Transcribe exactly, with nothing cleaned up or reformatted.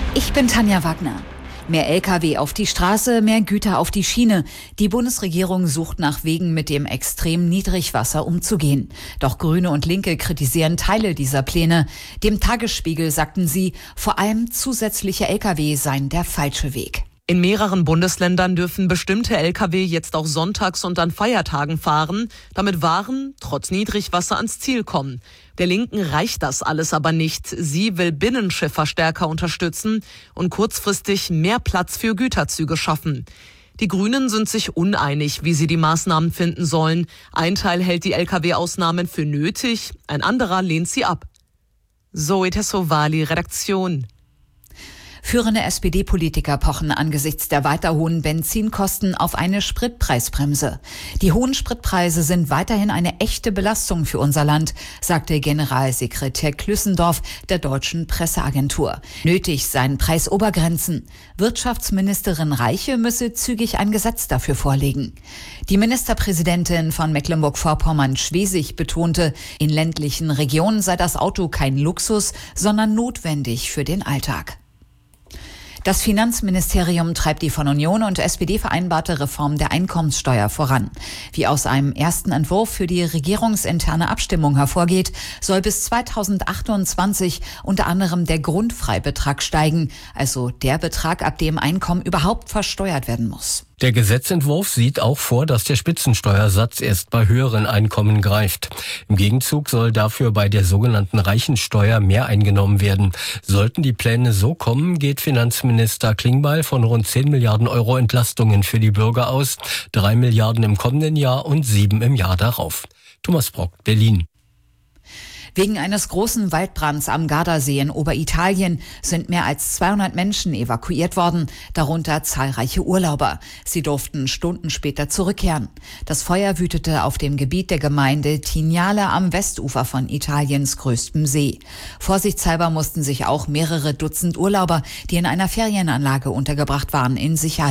Ich bin Tanja Wagner. Mehr L K W auf die Straße, mehr Güter auf die Schiene. Die Bundesregierung sucht nach Wegen, mit dem extremen Niedrigwasser umzugehen. Doch Grüne und Linke kritisieren Teile dieser Pläne. Dem Tagesspiegel sagten sie, vor allem zusätzliche L K W seien der falsche Weg. In mehreren Bundesländern dürfen bestimmte L K W jetzt auch sonntags und an Feiertagen fahren, damit Waren trotz Niedrigwasser ans Ziel kommen. Der Linken reicht das alles aber nicht. Sie will Binnenschiffer stärker unterstützen und kurzfristig mehr Platz für Güterzüge schaffen. Die Grünen sind sich uneinig, wie sie die Maßnahmen finden sollen. Ein Teil hält die L K W-Ausnahmen für nötig, ein anderer lehnt sie ab. Zoe Tessovali, Redaktion. Führende S P D-Politiker pochen angesichts der weiter hohen Benzinkosten auf eine Spritpreisbremse. Die hohen Spritpreise sind weiterhin eine echte Belastung für unser Land, sagte Generalsekretär Klüssendorf der Deutschen Presseagentur. Nötig seien Preisobergrenzen. Wirtschaftsministerin Reiche müsse zügig ein Gesetz dafür vorlegen. Die Ministerpräsidentin von Mecklenburg-Vorpommern-Schwesig betonte, in ländlichen Regionen sei das Auto kein Luxus, sondern notwendig für den Alltag. Das Finanzministerium treibt die von Union und S P D vereinbarte Reform der Einkommenssteuer voran. Wie aus einem ersten Entwurf für die regierungsinterne Abstimmung hervorgeht, soll bis zweitausendachtundzwanzig unter anderem der Grundfreibetrag steigen, also der Betrag, ab dem Einkommen überhaupt versteuert werden muss. Der Gesetzentwurf sieht auch vor, dass der Spitzensteuersatz erst bei höheren Einkommen greift. Im Gegenzug soll dafür bei der sogenannten Reichensteuer mehr eingenommen werden. Sollten die Pläne so kommen, geht Finanzminister Klingbeil von rund zehn Milliarden Euro Entlastungen für die Bürger aus, drei Milliarden im kommenden Jahr und sieben im Jahr darauf. Thomas Brock, Berlin. Wegen eines großen Waldbrands am Gardasee in Oberitalien sind mehr als zweihundert Menschen evakuiert worden, darunter zahlreiche Urlauber. Sie durften Stunden später zurückkehren. Das Feuer wütete auf dem Gebiet der Gemeinde Tignale am Westufer von Italiens größtem See. Vorsichtshalber mussten sich auch mehrere Dutzend Urlauber, die in einer Ferienanlage untergebracht waren, in Sicherheit